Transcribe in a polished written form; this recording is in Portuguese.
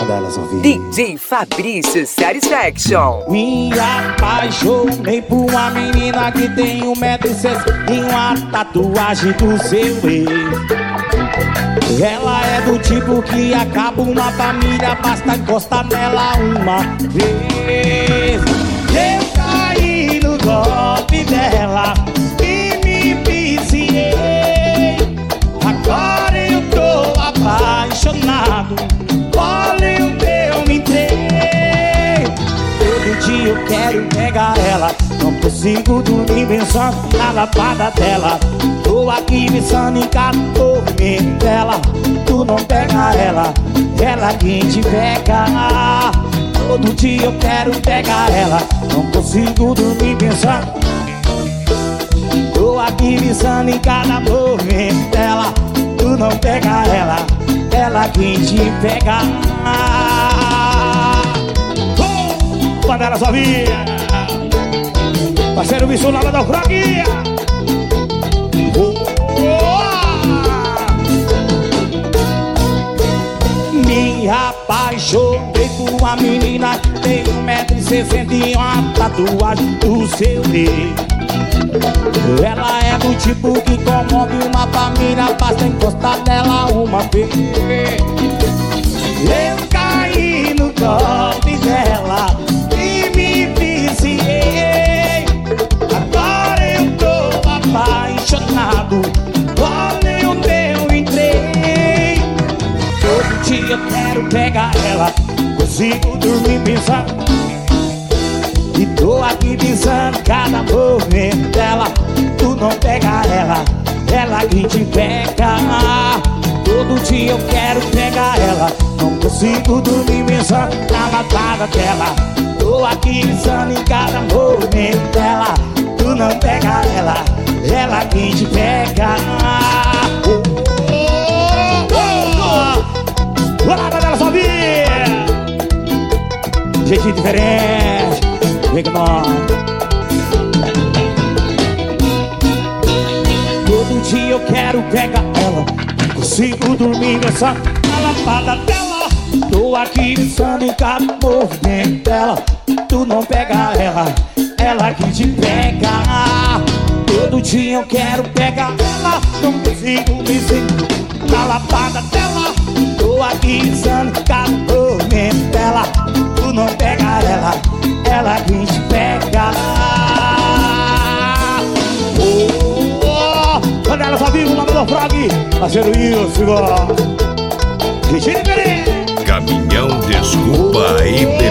delas ouvir. DJ Fabrício Satisfaction. Me apaixonei por uma menina que tem 1,60 m e uma tatuagem do seu ex. Ela é do tipo que acaba uma família, basta encostar nela uma vez. Eu caí no golpe dela e me viciei. Agora eu tô apaixonado, olha o eu me entrei. Todo dia eu quero pegar ela, não consigo dormir pensando na lavada dela. Tô aqui pensando em cada movimento dela. Tu não pega ela, ela quem te pega. Todo dia eu quero pegar ela, não consigo dormir pensando. Tô aqui pensando em cada movimento dela. Tu não pega ela, ela quem te pega. Panela Sovinha, parceiro Vissu lá da Franquia. Me apaixonei por uma menina que tem 1,60 m e uma tatuagem do seu ex. Ela é do tipo que comove uma família, basta encostar nela uma vez. Eu caí no golpe dela e me viciei. Agora eu tô apaixonado, olha onde eu entrei. Todo dia eu quero pegar ela, consigo dormir pensando. E tô aqui pensando cada movimento dela. Tu não pega ela, ela que te pega. Todo dia eu quero pegar ela, não consigo dormir pensando na matada dela. Tô aqui pensando em cada movimento dela. Tu não pega ela, ela que te pega. Olá, Panela Sovinha, jeitinho diferente, vem com nós. Todo dia eu quero pegar ela, não consigo dormir nessa lavada dela. Tô aqui pensando em cada movimento dela. Tu não pega ela, ela que te pega. Todo dia eu quero pegar ela, não consigo me sentir na lavada dela. Tô aqui pensando em cada movimento dela. Tu não pega ela que te pega. Quando ela só vive o nome do Frog, parceiro Wilson, Caminhão Desculpa e